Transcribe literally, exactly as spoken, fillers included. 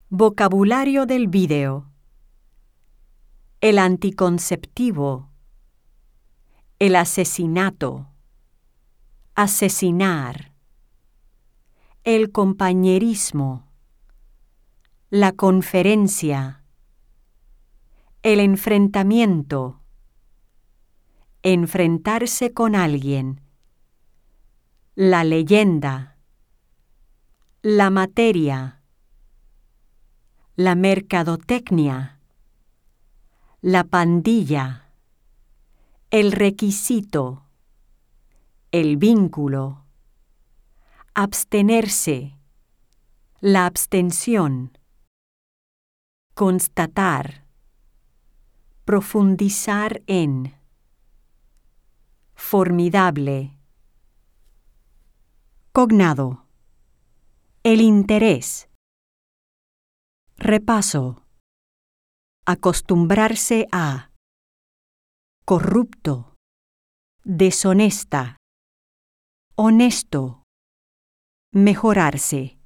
Vocabulario del vídeo: el anticonceptivo, el asesinato, asesinar, el compañerismo, la conferencia, el enfrentamiento, enfrentarse con alguien, la leyenda, la materia, la mercadotecnia, la pandilla, el requisito, el vínculo, abstenerse, la abstención, constatar, profundizar en, formidable, cognado, el interés, repaso, acostumbrarse a, corrupto, deshonesta, honesto, mejorarse.